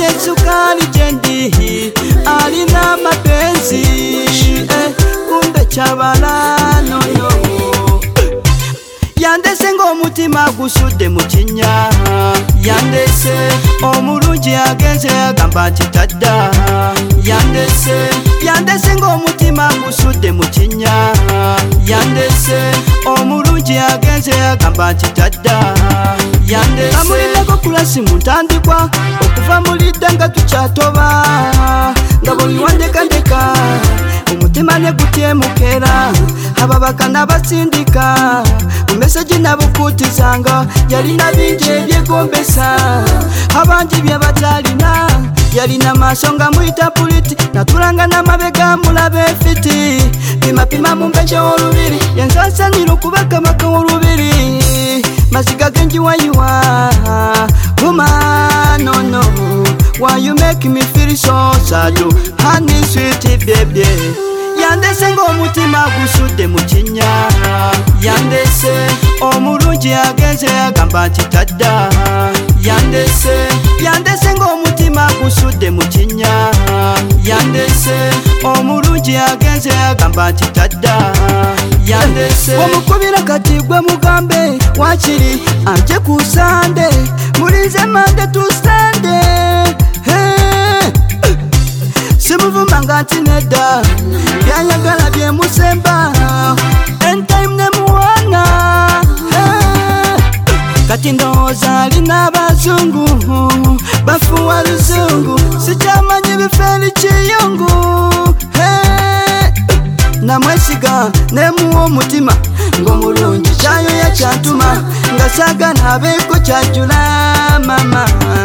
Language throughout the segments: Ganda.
sukari jendi alina mapenzi kumbe chabala nono yandese ng'omutima gusudde mu kinnya yandese omulungi agenze agamba nti tadda yandese ng'omutima gusudde mu kinnya yandese omulungi agenze agamba nti tadda amulindeko kulasi mu ntandikwa okuva mulidde nga tukyatoba nga buli wandekandeka omutima ne gutyemukera ababaka n'abasindika mumeseji nabukutizanga yalina bingi ebyegombesa abangi bye batalina yalina maaso nga muyita puliti natulanga n'amabega mulabe fiti pimapima mu mbeje w'olubiri yensansanira okubakamaka w'olubiri maziga genji wayiwa woman no no why you make me feel so sad honey sweet baby yandese ng'omutima gusudde mu kinnya yandese omulungi agenze agamba nti tadda yandese ng'omutima gusudde mu kinnya yandese omulungi agenze agamba nti tadda omukubira kati gwe mugambe wakiri anje ku sande mulinze mande tu sande simuvumanga nti nedda byayagala byemusemba entime nemuwana kati ndowooza alina abazungu bafuwa luzungu sikyamanyi bifeeri kiyungu namwesiga nemuwa omutima ng'omulungi kyayo yakyantuma nga saagana abeeko kyajula mama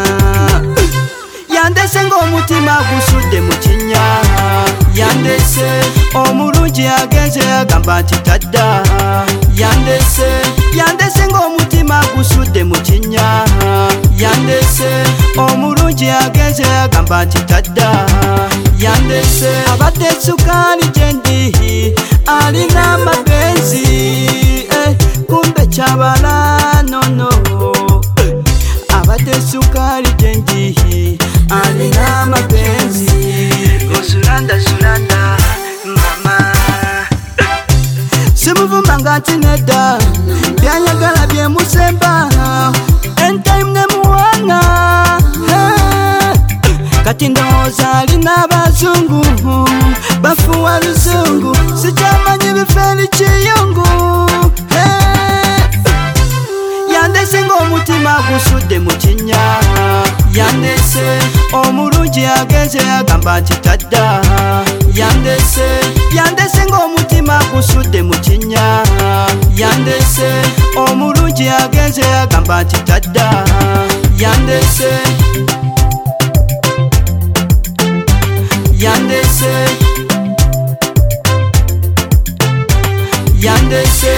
yandese ng'omutima gusudde mu kinnya yandese omulungi agenze agamba nti tadda yandese ng'omutima gusudde mu kinnya yandese omulungi agenze agamba nti tadda abadde sukari jendi alina mapenzi kumbe chabala nono abadde sukari jendi alina mapenzi osulanda mama simuvumanga nti nedda byayagala byemusemba entime nemuwana kati ndowooza alina abazungu bafuwa luzungu sikyamanyi bifeeri kiyungu yandese ng'omutima gusudde mu kinnya yandese omulungi agenze agamba nti tadda yandese ng'omutima gusudde mu kinnya yandese omulungi agenze agamba nti tadda yandese